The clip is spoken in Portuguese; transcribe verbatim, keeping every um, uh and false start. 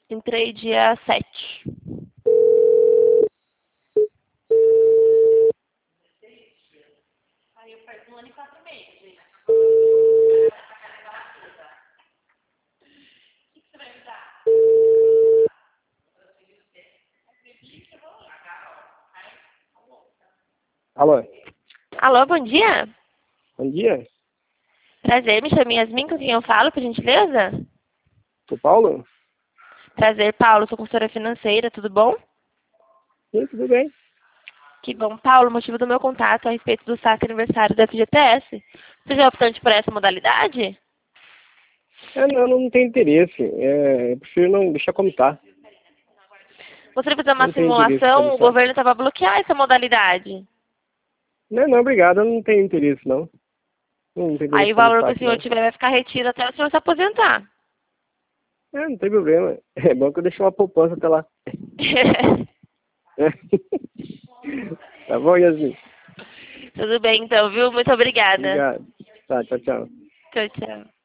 Entrei dia sete. Aí eu perdi um ano e quatro meses, gente. O que você vai me dar? Alô, Alô, bom dia. bom dia. Prazer, me chamo Yasmin, com quem eu falo, por gentileza? Sou Paulo? Prazer, Paulo, sou consultora financeira, tudo bom? Sim, tudo bem. Que bom. Paulo, o motivo do meu contato é a respeito do saque aniversário da F G T S. Você já é optante por essa modalidade? É, não, não tenho interesse. É, eu prefiro não deixar como tá. Gostaria de fazer uma Não tenho interesse simulação, pelo o saco. governo estava a bloquear essa modalidade. Não, não, obrigado. Eu não tenho interesse, não. Não tenho Aí interesse o pelo valor que o saque, senhor não. tiver vai ficar retido até o senhor se aposentar. É, não tem problema. É bom que eu deixo uma poupança até lá. Tá bom, Yasmin? Tudo bem, então, viu? Muito obrigada. Obrigado. Tá, tchau, tchau. Tchau, tchau.